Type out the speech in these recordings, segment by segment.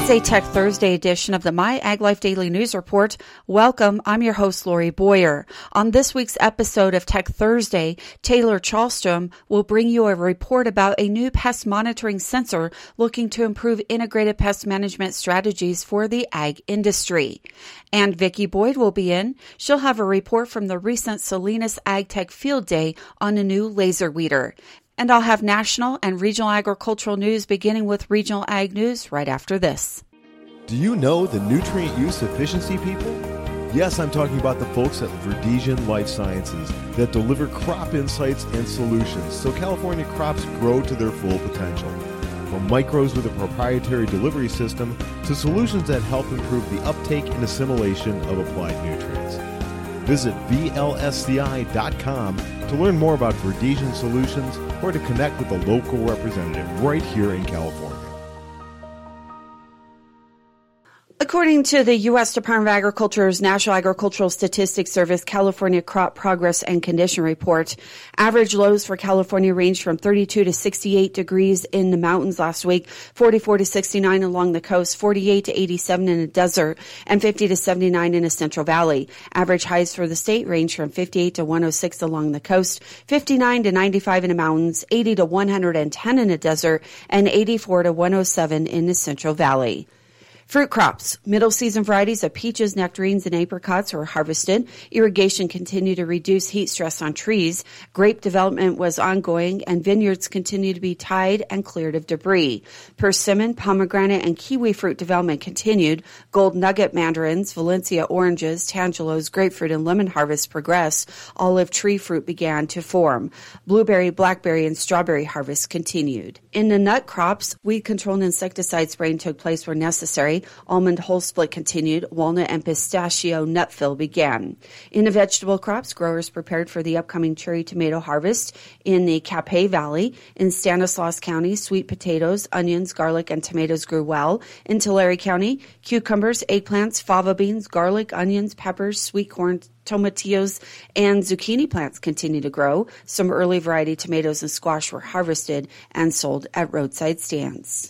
It's a Tech Thursday edition of the My Ag Life Daily News Report. Welcome. I'm your host, Lori Boyer. On this week's episode of Tech Thursday, Taylor Chalstrom will bring you a report about a new pest monitoring sensor looking to improve integrated pest management strategies for the ag industry. And Vicki Boyd will be in. She'll have a report from the recent Salinas Ag Tech Field Day on a new laser weeder. And I'll have national and regional agricultural news beginning with regional ag news right after this. Do you know the nutrient use efficiency people? Yes, I'm talking about the folks at Verdesian Life Sciences that deliver crop insights and solutions so California crops grow to their full potential. From micros with a proprietary delivery system to solutions that help improve the uptake and assimilation of applied nutrients. Visit VLSCI.com to learn more about Verdesian solutions or to connect with a local representative right here in California. According to the U.S. Department of Agriculture's National Agricultural Statistics Service California Crop Progress and Condition Report, average lows for California ranged from 32 to 68 degrees in the mountains last week, 44 to 69 along the coast, 48 to 87 in the desert, and 50 to 79 in the Central Valley. Average highs for the state range from 58 to 106 along the coast, 59 to 95 in the mountains, 80 to 110 in the desert, and 84 to 107 in the Central Valley. Fruit crops. Middle season varieties of peaches, nectarines, and apricots were harvested. Irrigation continued to reduce heat stress on trees. Grape development was ongoing, and vineyards continued to be tied and cleared of debris. Persimmon, pomegranate, and kiwi fruit development continued. Gold nugget mandarins, Valencia oranges, tangelos, grapefruit, and lemon harvests progressed. Olive tree fruit began to form. Blueberry, blackberry, and strawberry harvests continued. In the nut crops, weed control and insecticide spraying took place where necessary. Almond hull split continued. Walnut and pistachio nut fill began. In the vegetable crops, growers prepared for the upcoming cherry tomato harvest in the Capay Valley. In Stanislaus County, sweet potatoes, onions, garlic, and tomatoes grew well. In Tulare County, cucumbers, eggplants, fava beans, garlic, onions, peppers, sweet corn, tomatillos, and zucchini plants continue to grow. Some early variety tomatoes and squash were harvested and sold at roadside stands.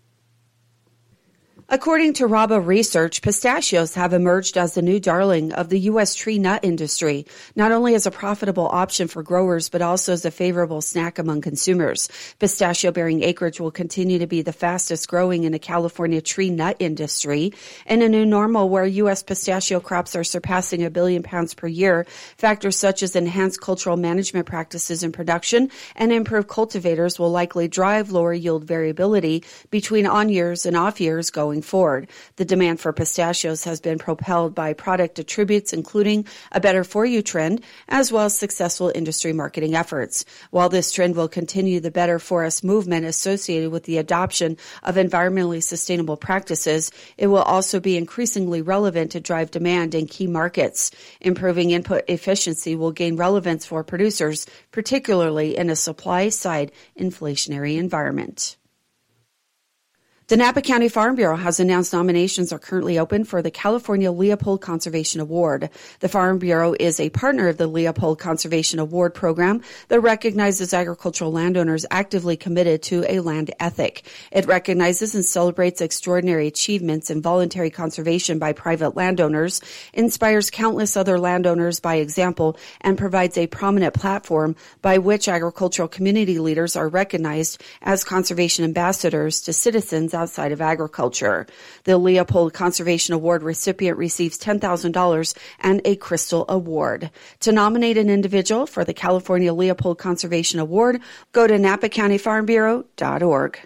According to Raba Research, pistachios have emerged as the new darling of the U.S. tree nut industry, not only as a profitable option for growers, but also as a favorable snack among consumers. Pistachio-bearing acreage will continue to be the fastest growing in the California tree nut industry. In a new normal where U.S. pistachio crops are surpassing 1 billion pounds per year, factors such as enhanced cultural management practices in production and improved cultivators will likely drive lower yield variability between on years and off years going forward. The demand for pistachios has been propelled by product attributes, including a better for you trend, as well as successful industry marketing efforts. While this trend will continue, the better for us movement associated with the adoption of environmentally sustainable practices, it will also be increasingly relevant to drive demand in key markets. Improving input efficiency will gain relevance for producers, particularly in a supply-side inflationary environment. The Napa County Farm Bureau has announced nominations are currently open for the California Leopold Conservation Award. The Farm Bureau is a partner of the Leopold Conservation Award program that recognizes agricultural landowners actively committed to a land ethic. It recognizes and celebrates extraordinary achievements in voluntary conservation by private landowners, inspires countless other landowners by example, and provides a prominent platform by which agricultural community leaders are recognized as conservation ambassadors to citizens outside of agriculture. The Leopold Conservation Award recipient receives $10,000 and a Crystal Award. To nominate an individual for the California Leopold Conservation Award, go to napacountyfarmbureau.org.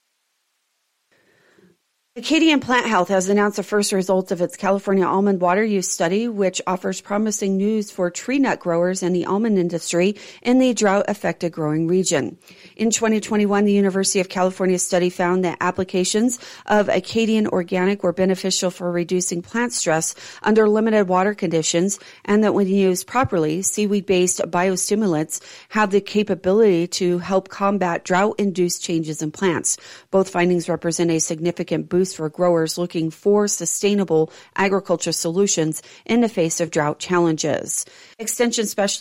Acadian Plant Health has announced the first results of its California almond water use study, which offers promising news for tree nut growers and the almond industry in the drought-affected growing region. In 2021, the University of California study found that applications of Acadian Organic were beneficial for reducing plant stress under limited water conditions, and that when used properly, seaweed-based biostimulants have the capability to help combat drought-induced changes in plants. Both findings represent a significant boost for growers looking for sustainable agriculture solutions in the face of drought challenges. Extension specialist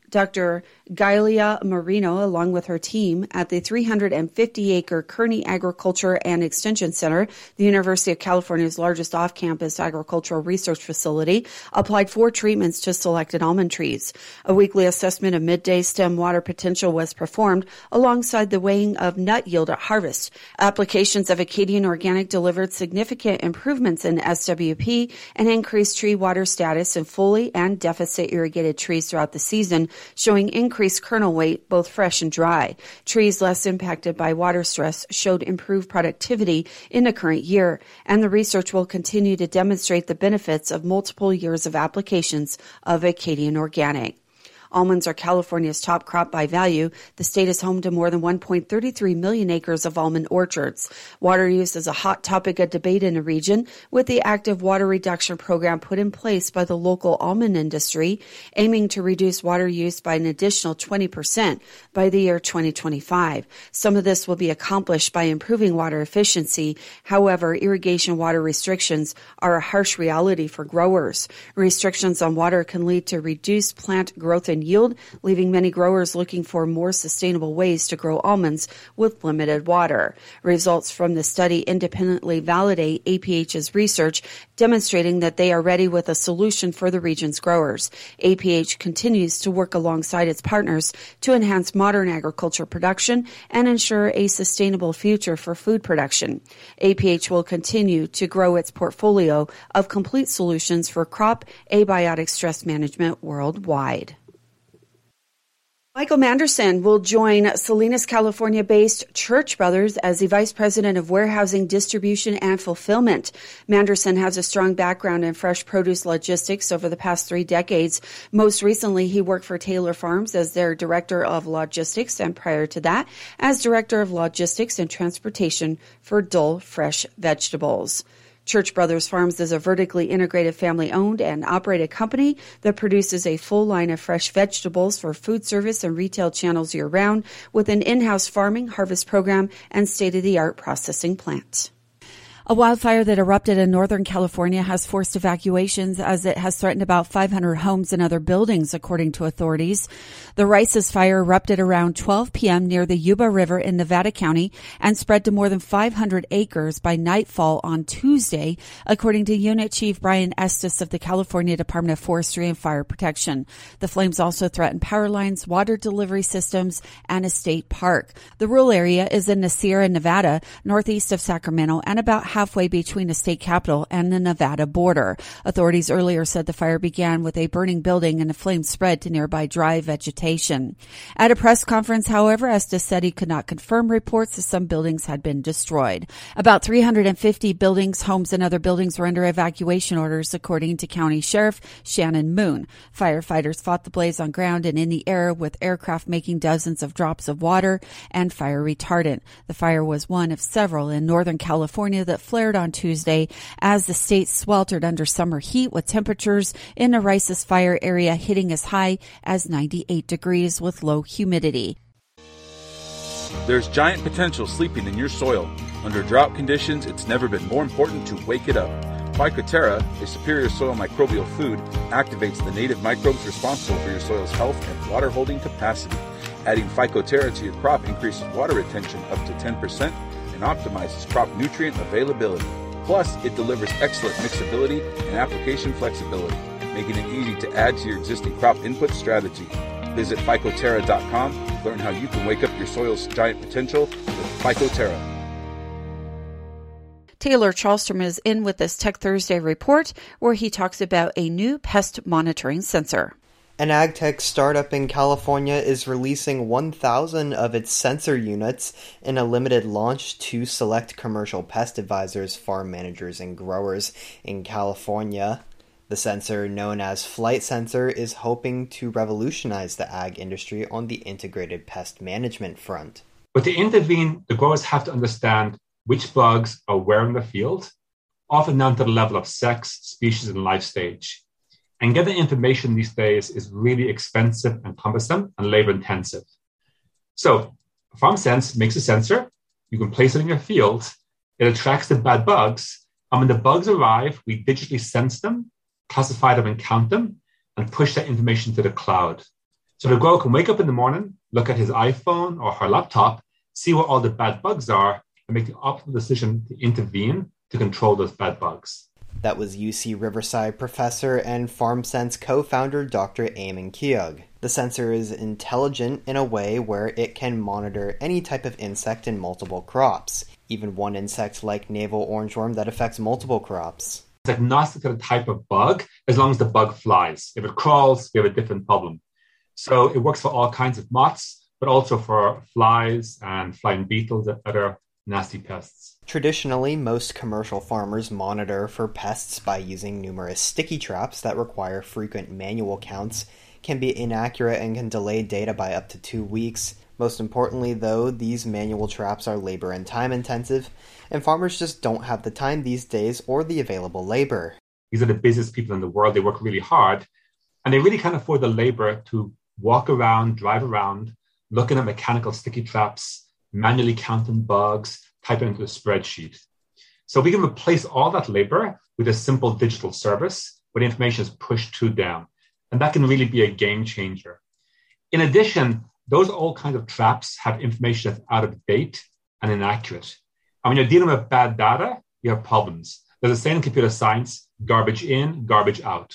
Dr. Galia Marino, along with her team at the 350-acre Kearney Agriculture and Extension Center, the University of California's largest off-campus agricultural research facility, applied 4 treatments to selected almond trees. A weekly assessment of midday stem water potential was performed alongside the weighing of nut yield at harvest. Applications of Acadian Organic delivered significant improvements in SWP and increased tree water status in fully and deficit irrigated trees throughout the season, showing increased kernel weight, both fresh and dry. Trees less impacted by water stress showed improved productivity in the current year, and the research will continue to demonstrate the benefits of multiple years of applications of Acadian Organic. Almonds are California's top crop by value. The state is home to more than 1.33 million acres of almond orchards. Water use is a hot topic of debate in the region, with the active water reduction program put in place by the local almond industry, aiming to reduce water use by an additional 20% by the year 2025. Some of this will be accomplished by improving water efficiency. However, irrigation water restrictions are a harsh reality for growers. Restrictions on water can lead to reduced plant growth and yield, leaving many growers looking for more sustainable ways to grow almonds with limited water. Results from the study independently validate APH's research, demonstrating that they are ready with a solution for the region's growers. APH continues to work alongside its partners to enhance modern agriculture production and ensure a sustainable future for food production. APH will continue to grow its portfolio of complete solutions for crop abiotic stress management worldwide. Michael Manderson will join Salinas, California-based Church Brothers as the Vice President of Warehousing, Distribution, and Fulfillment. Manderson has a strong background in fresh produce logistics over the past 3 decades. Most recently, he worked for Taylor Farms as their Director of Logistics, and prior to that, as Director of Logistics and Transportation for Dole Fresh Vegetables. Church Brothers Farms is a vertically integrated family-owned and operated company that produces a full line of fresh vegetables for food service and retail channels year-round with an in-house farming, harvest program, and state-of-the-art processing plant. A wildfire that erupted in Northern California has forced evacuations as it has threatened about 500 homes and other buildings, according to authorities. The Rices fire erupted around 12 p.m. near the Yuba River in Nevada County and spread to more than 500 acres by nightfall on Tuesday, according to Unit Chief Brian Estes of the California Department of Forestry and Fire Protection. The flames also threatened power lines, water delivery systems, and a state park. The rural area is in the Sierra Nevada, northeast of Sacramento, and about halfway between the state capital and the Nevada border. Authorities earlier said the fire began with a burning building and the flames spread to nearby dry vegetation. At a press conference, however, Estes said he could not confirm reports that some buildings had been destroyed. About 350 buildings, homes, and other buildings were under evacuation orders, according to County Sheriff Shannon Moon. Firefighters fought the blaze on ground and in the air with aircraft making dozens of drops of water and fire retardant. The fire was one of several in Northern California that flared on Tuesday as the state sweltered under summer heat, with temperatures in the Rices fire area hitting as high as 98 degrees with low humidity. There's giant potential sleeping in your soil. Under drought conditions, it's never been more important to wake it up. Phycoterra, a superior soil microbial food, activates the native microbes responsible for your soil's health and water-holding capacity. Adding Phycoterra to your crop increases water retention up to 10%, and optimizes crop nutrient availability. Plus, it delivers excellent mixability and application flexibility, making it easy to add to your existing crop input strategy. Visit Phycoterra.com to learn how you can wake up your soil's giant potential with Phycoterra. Taylor Charlstrom is in with this Tech Thursday report, where he talks about a new pest monitoring sensor. An ag-tech startup in California is releasing 1,000 of its sensor units in a limited launch to select commercial pest advisors, farm managers, and growers in California. The sensor, known as Flight Sensor, is hoping to revolutionize the ag industry on the integrated pest management front. But to intervene, the growers have to understand which bugs are where in the field, often down to the level of sex, species, and life stage. And getting information these days is really expensive and cumbersome and labor intensive. So FarmSense makes a sensor. You can place it in your field. It attracts the bad bugs. And when the bugs arrive, we digitally sense them, classify them and count them, and push that information to the cloud. So the grower can wake up in the morning, look at his iPhone or her laptop, see what all the bad bugs are, and make the optimal decision to intervene to control those bad bugs. That was UC Riverside professor and FarmSense co-founder Dr. Eamon Keogh. The sensor is intelligent in a way where it can monitor any type of insect in multiple crops, even one insect like navel orangeworm that affects multiple crops. It's agnostic to the type of bug as long as the bug flies. If it crawls, we have a different problem. So it works for all kinds of moths, but also for flies and flying beetles and other nasty pests. Traditionally, most commercial farmers monitor for pests by using numerous sticky traps that require frequent manual counts, can be inaccurate, and can delay data by up to 2 weeks. Most importantly, though, these manual traps are labor and time intensive, and farmers just don't have the time these days or the available labor. These are the busiest people in the world. They work really hard, and they really can't afford the labor to walk around, drive around, looking at mechanical sticky traps, manually counting bugs, typing into a spreadsheet. So we can replace all that labor with a simple digital service where the information is pushed to them. And that can really be a game changer. In addition, those old kinds of traps have information that's out of date and inaccurate. And when you're dealing with bad data, you have problems. There's a saying in computer science, garbage in, garbage out.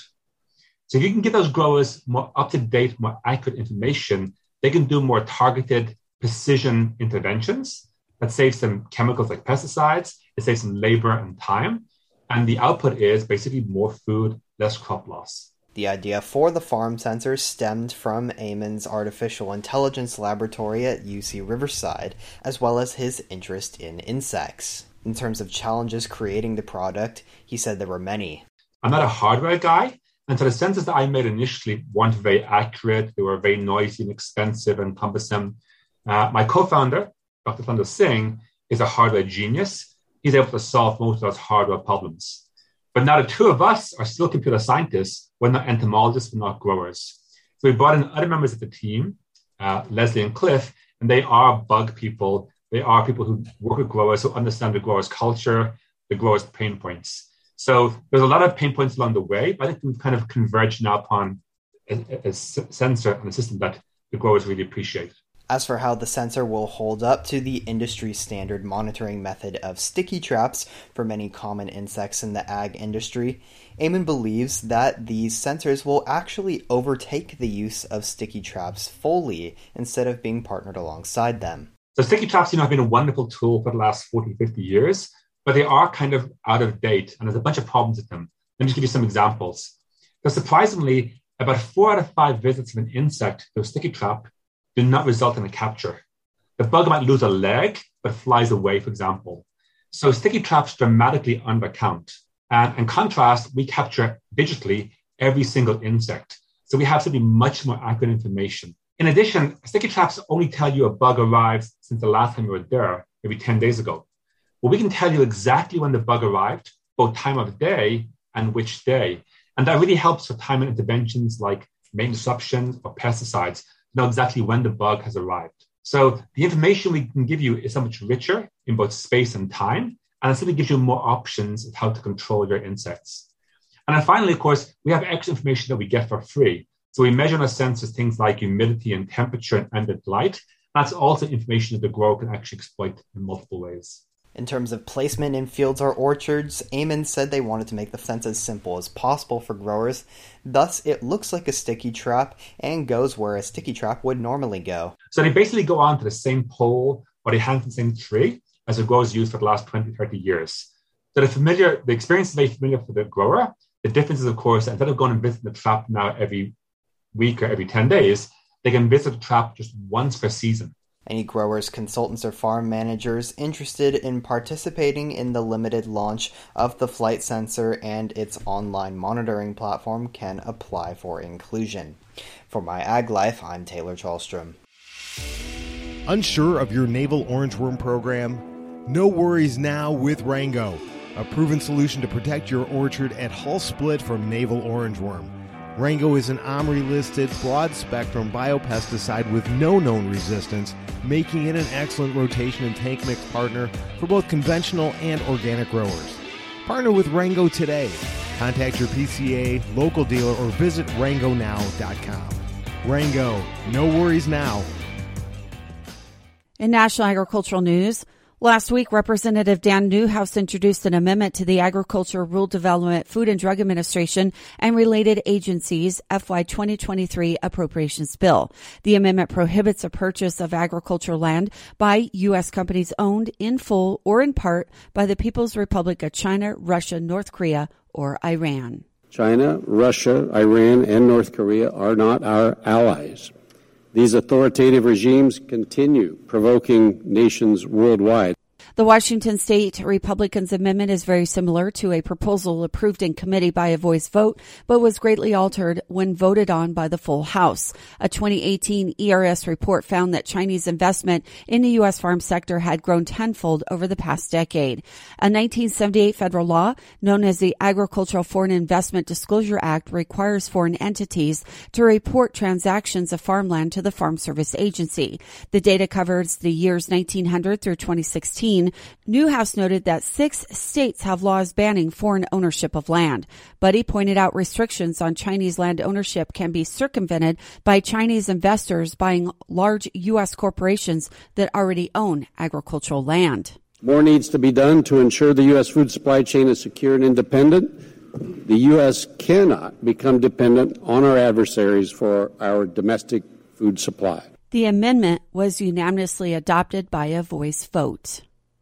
So if you can give those growers more up-to-date, more accurate information, they can do more targeted precision interventions that saves them chemicals like pesticides, it saves them labor and time, and the output is basically more food, less crop loss. The idea for the farm sensor stemmed from Eamon's artificial intelligence laboratory at UC Riverside, as well as his interest in insects. In terms of challenges creating the product, he said there were many. I'm not a hardware guy, and so the sensors that I made initially weren't very accurate. They were very noisy and expensive and cumbersome. My co-founder, Dr. Thunder Singh, is a hardware genius. He's able to solve most of those hardware problems. But now the two of us are still computer scientists. We're not entomologists, we're not growers. So we brought in other members of the team, Leslie and Cliff, and they are bug people. They are people who work with growers, who understand the growers' culture, the growers' pain points. So there's a lot of pain points along the way, but I think we've kind of converged now upon a sensor and a system that the growers really appreciate. As for how the sensor will hold up to the industry standard monitoring method of sticky traps for many common insects in the ag industry, Eamon believes that these sensors will actually overtake the use of sticky traps fully instead of being partnered alongside them. So sticky traps, have been a wonderful tool for the last 40, 50 years, but they are kind of out of date and there's a bunch of problems with them. Let me just give you some examples. So surprisingly, about 4 out of 5 visits of an insect to a sticky trap do not result in a capture. The bug might lose a leg, but flies away, for example. So sticky traps dramatically undercount. And in contrast, we capture digitally every single insect. So we have something much more accurate information. In addition, sticky traps only tell you a bug arrived since the last time you were there, maybe 10 days ago. Well, we can tell you exactly when the bug arrived, both time of day and which day. And that really helps for timely interventions like main disruptions or pesticides, know exactly when the bug has arrived. So the information we can give you is so much richer in both space and time, and it simply gives you more options of how to control your insects. And then finally, of course, we have extra information that we get for free. So we measure on our sensors things like humidity and temperature and ambient light. That's also information that the grower can actually exploit in multiple ways. In terms of placement in fields or orchards, Eamon said they wanted to make the fence as simple as possible for growers. Thus, it looks like a sticky trap and goes where a sticky trap would normally go. So they basically go onto the same pole or they hang from the same tree as the growers used for the last 20, 30 years. So the experience is very familiar for the grower. The difference is, of course, instead of going and visiting the trap now every week or every 10 days, they can visit the trap just once per season. Any growers, consultants, or farm managers interested in participating in the limited launch of the flight sensor and its online monitoring platform can apply for inclusion. For My Ag Life, I'm Taylor Chalstrom. Unsure of your navel orangeworm program? No worries now with Rango, a proven solution to protect your orchard at hull split from navel orangeworm. Rango is an OMRI-listed, broad-spectrum biopesticide with no known resistance, making it an excellent rotation and tank mix partner for both conventional and organic growers. Partner with Rango today. Contact your PCA, local dealer, or visit rangonow.com. Rango, no worries now. In national agricultural news, last week, Representative Dan Newhouse introduced an amendment to the Agriculture, Rural Development, Food and Drug Administration and related agencies FY 2023 appropriations bill. The amendment prohibits the purchase of agricultural land by U.S. companies owned in full or in part by the People's Republic of China, Russia, North Korea, or Iran. China, Russia, Iran, and North Korea are not our allies. These authoritative regimes continue provoking nations worldwide. The Washington State Republicans' amendment is very similar to a proposal approved in committee by a voice vote, but was greatly altered when voted on by the full House. A 2018 ERS report found that Chinese investment in the U.S. farm sector had grown tenfold over the past decade. A 1978 federal law known as the Agricultural Foreign Investment Disclosure Act requires foreign entities to report transactions of farmland to the Farm Service Agency. The data covers the years 1900 through 2016. Newhouse noted that 6 states have laws banning foreign ownership of land, but he pointed out restrictions on Chinese land ownership can be circumvented by Chinese investors buying large U.S. corporations that already own agricultural land. More needs to be done to ensure the U.S. food supply chain is secure and independent. The U.S. cannot become dependent on our adversaries for our domestic food supply. The amendment was unanimously adopted by a voice vote.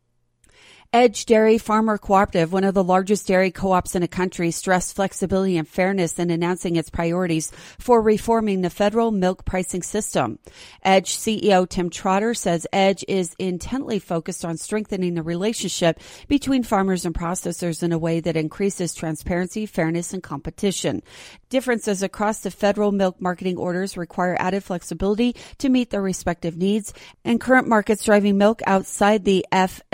Edge Dairy Farmer Cooperative, one of the largest dairy co-ops in the country, stressed flexibility and fairness in announcing its priorities for reforming the federal milk pricing system. Edge CEO Tim Trotter says Edge is intently focused on strengthening the relationship between farmers and processors in a way that increases transparency, fairness, and competition. Differences across the federal milk marketing orders require added flexibility to meet their respective needs, and current markets driving milk outside the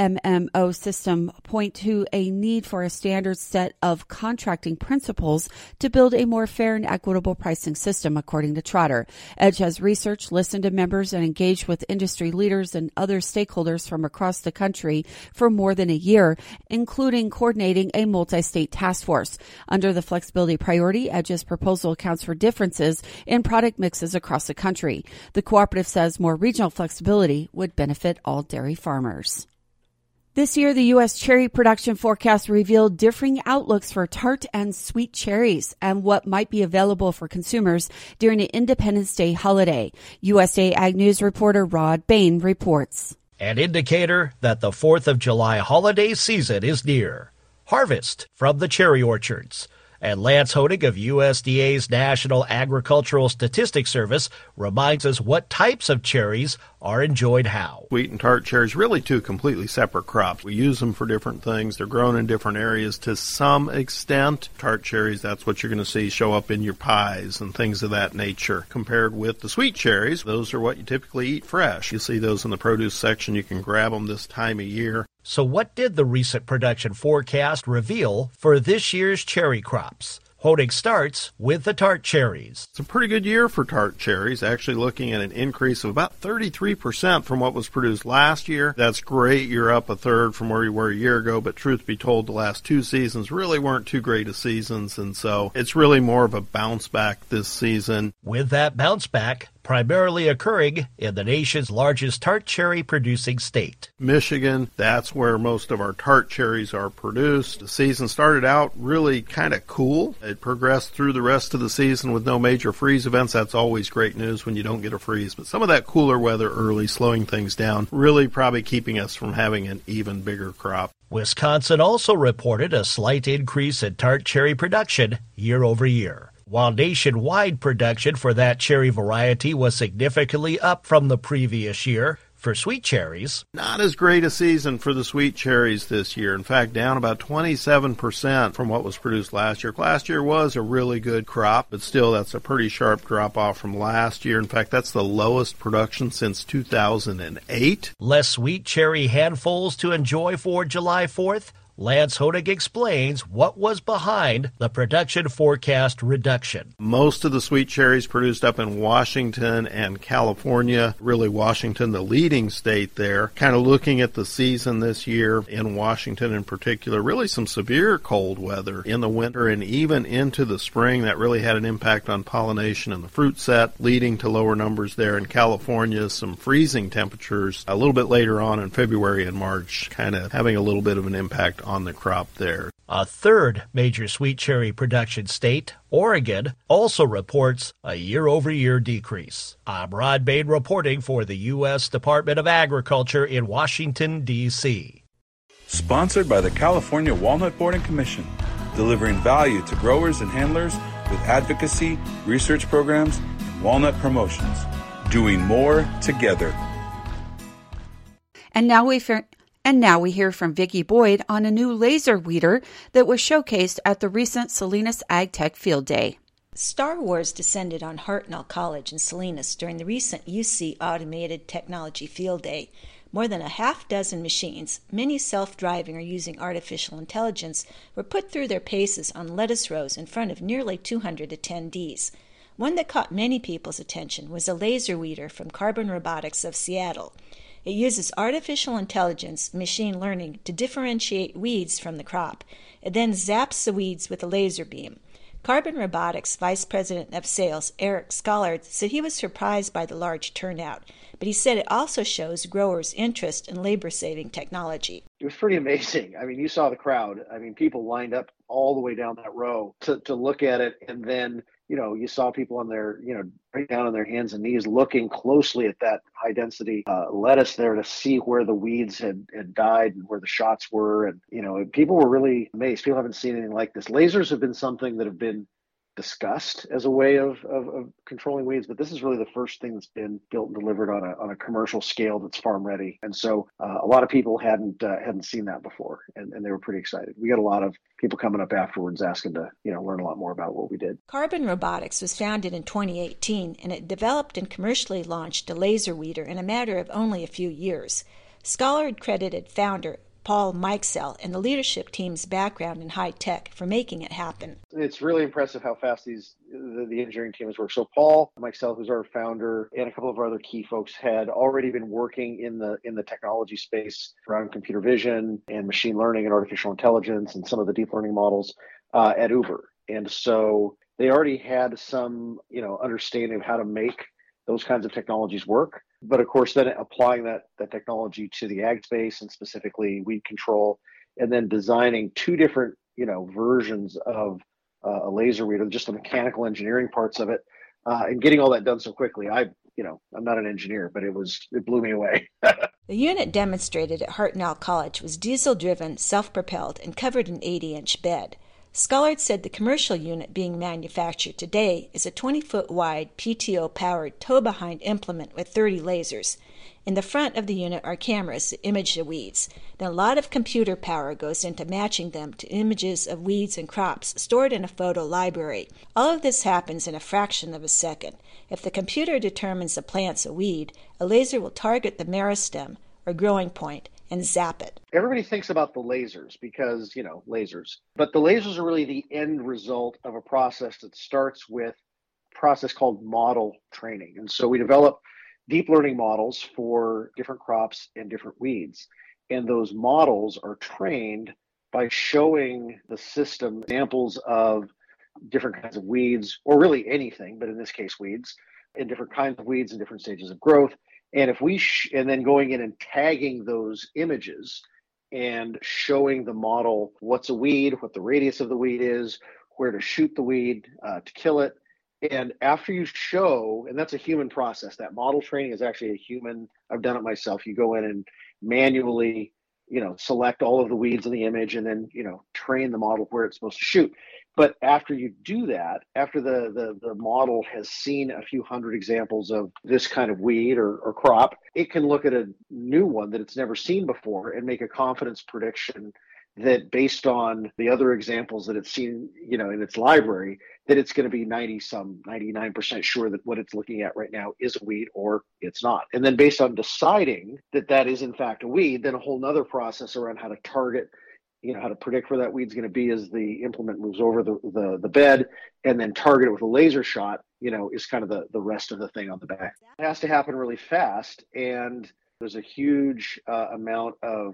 FMMO system point to a need for a standard set of contracting principles to build a more fair and equitable pricing system, according to Trotter. Edge has researched, listened to members, and engaged with industry leaders and other stakeholders from across the country for more than a year, including coordinating a multi-state task force. Under the flexibility priority, Edge's proposal accounts for differences in product mixes across the country. The cooperative says more regional flexibility would benefit all dairy farmers. This year, the U.S. cherry production forecast revealed differing outlooks for tart and sweet cherries and what might be available for consumers during the Independence Day holiday. USA Ag News reporter Rod Bain reports. An indicator that the 4th of July holiday season is near. Harvest from the cherry orchards. And Lance Honig of USDA's National Agricultural Statistics Service reminds us what types of cherries are enjoyed how. Sweet and tart cherries, really two completely separate crops. We use them for different things. They're grown in different areas to some extent. Tart cherries, that's what you're going to see show up in your pies and things of that nature. Compared with the sweet cherries, those are what you typically eat fresh. You see those in the produce section. You can grab them this time of year. So what did the recent production forecast reveal for this year's cherry crops? Honig starts with the tart cherries. It's a pretty good year for tart cherries, actually looking at an increase of about 33% from what was produced last year. That's great. You're up a third from where you were a year ago, but truth be told, the last 2 seasons really weren't too great of seasons, and so it's really more of a bounce back this season. With that bounce back primarily occurring in the nation's largest tart cherry producing state. Michigan, that's where most of our tart cherries are produced. The season started out really kind of cool. It progressed through the rest of the season with no major freeze events. That's always great news when you don't get a freeze. But some of that cooler weather early slowing things down, really probably keeping us from having an even bigger crop. Wisconsin also reported a slight increase in tart cherry production year over year. While nationwide production for that cherry variety was significantly up from the previous year, for sweet cherries, not as great a season for the sweet cherries this year. In fact, down about 27% from what was produced last year. Last year was a really good crop, but still that's a pretty sharp drop off from last year. In fact, that's the lowest production since 2008. Less sweet cherry handfuls to enjoy for July 4th? Lance Honig explains what was behind the production forecast reduction. Most of the sweet cherries produced up in Washington and California, really Washington, the leading state there. Kind of looking at the season this year in Washington in particular, really some severe cold weather in the winter and even into the spring that really had an impact on pollination and the fruit set, leading to lower numbers there. In California, some freezing temperatures a little bit later on in February and March, kind of having a little bit of an impact on the crop there. A third major sweet cherry production state, Oregon, also reports a year-over-year decrease. I'm Rod Bain reporting for the U.S. Department of Agriculture in Washington, D.C. Sponsored by the California Walnut Board and Commission, delivering value to growers and handlers with advocacy, research programs, and walnut promotions. Doing more together. And now we hear from Vicki Boyd on a new laser weeder that was showcased at the recent Salinas AgTech Field Day. Star Wars descended on Hartnell College in Salinas during the recent UC Automated Technology Field Day. More than a half dozen machines, many self-driving or using artificial intelligence, were put through their paces on lettuce rows in front of nearly 200 attendees. One that caught many people's attention was a laser weeder from Carbon Robotics of Seattle. It uses artificial intelligence, machine learning, to differentiate weeds from the crop. It then zaps the weeds with a laser beam. Carbon Robotics Vice President of Sales, Eric Schollard, said he was surprised by the large turnout, but he said it also shows growers' interest in labor-saving technology. It was pretty amazing. I mean, you saw the crowd. I mean, people lined up all the way down that row to look at it, and then you saw people on their, right down on their hands and knees looking closely at that high density lettuce there to see where the weeds had died and where the shots were. And, people were really amazed. People haven't seen anything like this. Lasers have been something that have been discussed as a way of controlling weeds, but this is really the first thing that's been built and delivered on a commercial scale that's farm ready. And so a lot of people hadn't seen that before, and they were pretty excited. We got a lot of people coming up afterwards asking to learn a lot more about what we did. Carbon Robotics was founded in 2018, and it developed and commercially launched a laser weeder in a matter of only a few years. Schollard credited founder Paul Mikesell and the leadership team's background in high tech for making it happen. It's really impressive how fast the engineering team has worked. So Paul Mikesell, who's our founder, and a couple of our other key folks had already been working in the technology space around computer vision and machine learning and artificial intelligence and some of the deep learning models at Uber. And so they already had some, understanding of how to make those kinds of technologies work. But of course, then applying that technology to the ag space and specifically weed control, and then designing two different, versions of a laser weeder, just the mechanical engineering parts of it, and getting all that done so quickly. I'm not an engineer, but it blew me away. The unit demonstrated at Hartnell College was diesel-driven, self-propelled, and covered an 80-inch bed. Schollard said the commercial unit being manufactured today is a 20-foot wide PTO-powered tow-behind implement with 30 lasers. In the front of the unit are cameras that image the weeds. Then a lot of computer power goes into matching them to images of weeds and crops stored in a photo library. All of this happens in a fraction of a second. If the computer determines the plant's a weed, a laser will target the meristem, or growing point, and zap it. Everybody thinks about the lasers because, lasers. But the lasers are really the end result of a process that starts with a process called model training. And so we develop deep learning models for different crops and different weeds. And those models are trained by showing the system examples of different kinds of weeds, or really anything, but in this case, weeds, and different kinds of weeds in different stages of growth. And if we and then going in and tagging those images and showing the model what's a weed, what the radius of the weed is, where to shoot the weed to kill it. And after you show, and that's a human process, that model training is actually a human, I've done it myself. You go in and manually, select all of the weeds in the image and then, train the model where it's supposed to shoot. But after you do that, after the model has seen a few hundred examples of this kind of weed or crop, it can look at a new one that it's never seen before and make a confidence prediction that based on the other examples that it's seen, in its library, that it's going to be 99% sure that what it's looking at right now is a weed or it's not. And then based on deciding that is in fact a weed, then a whole nother process around how to target how to predict where that weed's going to be as the implement moves over the bed, and then target it with a laser shot, is kind of the rest of the thing on the back. It has to happen really fast, and there's a huge amount of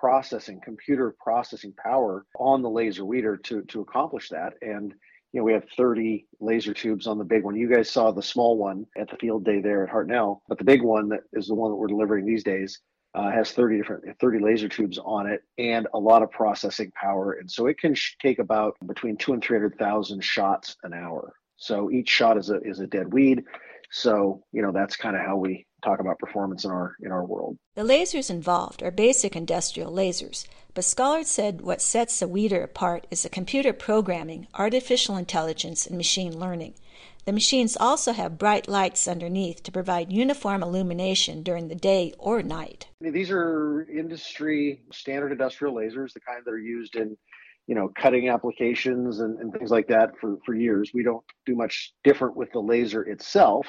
computer processing power on the laser weeder to accomplish that. And we have 30 laser tubes on the big one. You guys saw the small one at the field day there at Hartnell, but the big one that is the one that we're delivering these days has 30 laser tubes on it and a lot of processing power. And so it can take about between 200,000 and 300,000 shots an hour. So each shot is a dead weed. So, that's kind of how we talk about performance in our world. The lasers involved are basic industrial lasers, but Scholar said what sets a weeder apart is the computer programming, artificial intelligence, and machine learning. The machines also have bright lights underneath to provide uniform illumination during the day or night. These are industry standard industrial lasers, the kind that are used in cutting applications and things like that for years. We don't do much different with the laser itself.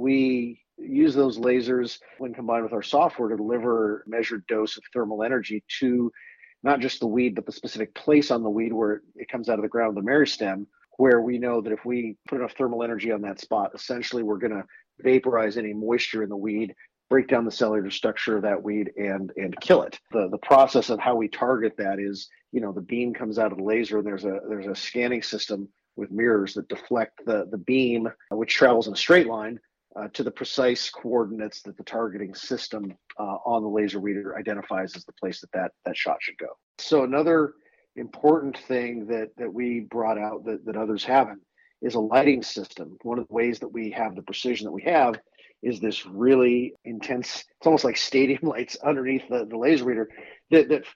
We use those lasers when combined with our software to deliver a measured dose of thermal energy to not just the weed, but the specific place on the weed where it comes out of the ground, the meristem, where we know that if we put enough thermal energy on that spot, essentially we're going to vaporize any moisture in the weed, break down the cellular structure of that weed, and kill it. The process of how we target that is, the beam comes out of the laser, and there's a scanning system with mirrors that deflect the beam, which travels in a straight line, to the precise coordinates that the targeting system on the laser weeder identifies as the place that shot should go. So another important thing that we brought out that others haven't is a lighting system. One of the ways that we have the precision that we have is this really intense, it's almost like stadium lights underneath the laser weeder that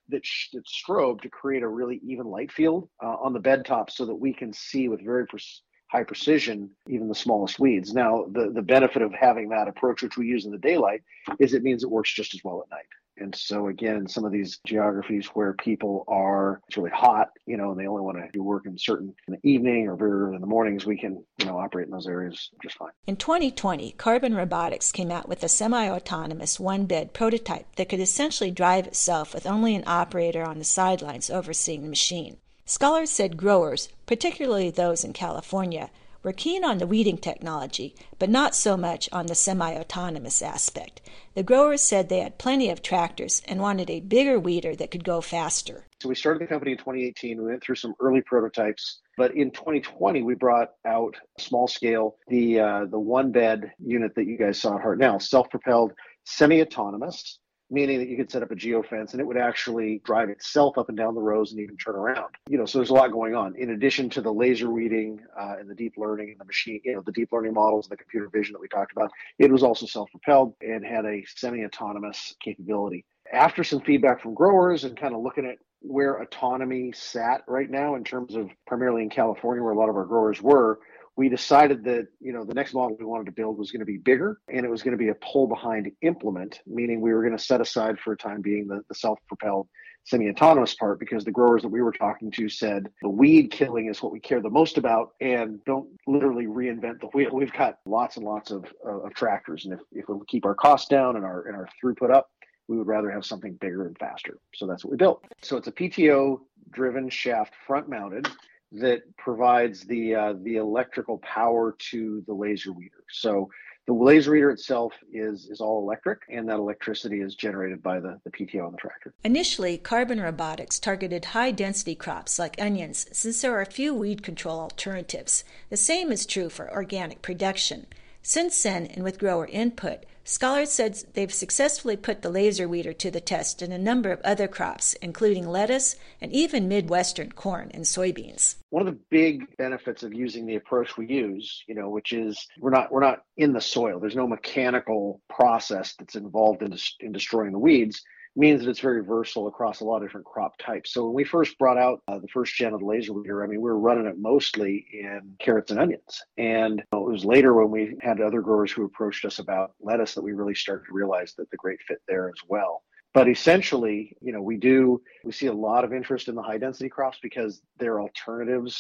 strobe to create a really even light field on the bed top so that we can see with very high precision even the smallest weeds. Now, the benefit of having that approach, which we use in the daylight, is it means it works just as well at night. And so again, some of these geographies where people it's really hot, and they only want to do work in the evening or very early in the mornings, we can, operate in those areas just fine. In 2020, Carbon Robotics came out with a semi-autonomous one-bed prototype that could essentially drive itself with only an operator on the sidelines overseeing the machine. Scholars said growers, particularly those in California, were keen on the weeding technology, but not so much on the semi-autonomous aspect. The growers said they had plenty of tractors and wanted a bigger weeder that could go faster. So we started the company in 2018. We went through some early prototypes, but in 2020 we brought out small scale the one bed unit that you guys saw at Hartnell, self-propelled, semi-autonomous, meaning that you could set up a geofence and it would actually drive itself up and down the rows and even turn around. So there's a lot going on. In addition to the laser weeding and the deep learning and the machine, the deep learning models and the computer vision that we talked about, it was also self-propelled and had a semi-autonomous capability. After some feedback from growers and kind of looking at where autonomy sat right now in terms of primarily in California where a lot of our growers were, we decided that, the next model we wanted to build was going to be bigger and it was going to be a pull behind implement, meaning we were going to set aside for a time being the self-propelled semi-autonomous part because the growers that we were talking to said the weed killing is what we care the most about and don't literally reinvent the wheel. We've got lots and lots of tractors, and if we keep our costs down and our throughput up, we would rather have something bigger and faster. So that's what we built. So it's a PTO driven shaft front mounted that provides the electrical power to the laser weeder. So the laser weeder itself is all electric, and that electricity is generated by the PTO on the tractor. Initially, Carbon Robotics targeted high-density crops like onions, since there are few weed control alternatives. The same is true for organic production. Since then, and with grower input, Scholars said they've successfully put the laser weeder to the test in a number of other crops, including lettuce and even Midwestern corn and soybeans. One of the big benefits of using the approach we use, which is we're not in the soil. There's no mechanical process that's involved in destroying the weeds. Means that it's very versatile across a lot of different crop types. So when we first brought out the first gen of the laser weeder, we were running it mostly in carrots and onions. And it was later when we had other growers who approached us about lettuce that we really started to realize that the great fit there as well. But essentially, we see a lot of interest in the high density crops because they're alternatives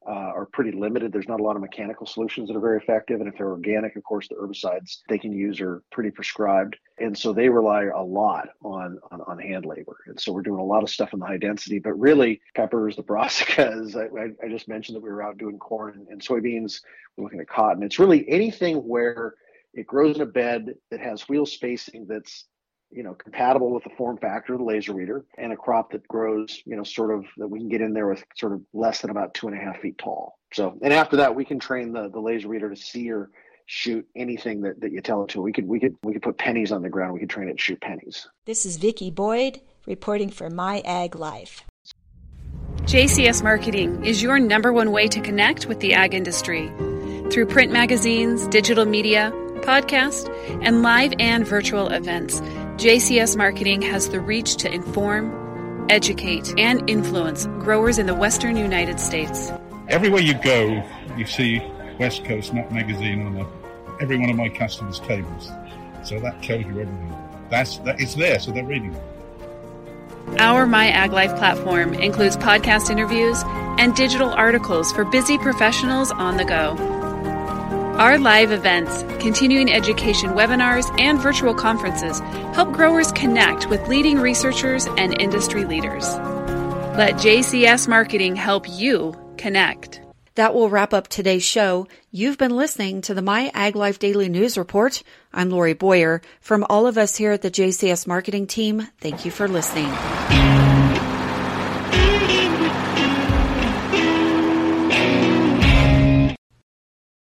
are pretty limited. There's not a lot of mechanical solutions that are very effective. And if they're organic, of course, the herbicides they can use are pretty prescribed. And so they rely a lot on hand labor. And so we're doing a lot of stuff in the high density, but really peppers, the brassicas, I just mentioned that we were out doing corn and soybeans. We're looking at cotton. It's really anything where it grows in a bed that has wheel spacing that's, compatible with the form factor of the laser weeder, and a crop that grows, sort of that we can get in there with sort of less than about 2.5 feet tall. So, and after that, we can train the laser weeder to see or shoot anything that you tell it to. We could put pennies on the ground. We could train it to shoot pennies. This is Vicki Boyd reporting for My Ag Life. JCS Marketing is your #1 way to connect with the ag industry. Through print magazines, digital media, podcast, and live and virtual events, JCS Marketing has the reach to inform, educate, and influence growers in the western United States. Everywhere you go, you see West Coast Nut Magazine on every one of my customers' tables. So that tells you everything. It's there, so they're reading it. Our My Ag Life platform includes podcast interviews and digital articles for busy professionals on the go. Our live events, continuing education webinars, and virtual conferences help growers connect with leading researchers and industry leaders. Let JCS Marketing help you connect. That will wrap up today's show. You've been listening to the My Ag Life Daily News Report. I'm Lori Boyer. From all of us here at the JCS Marketing team, thank you for listening.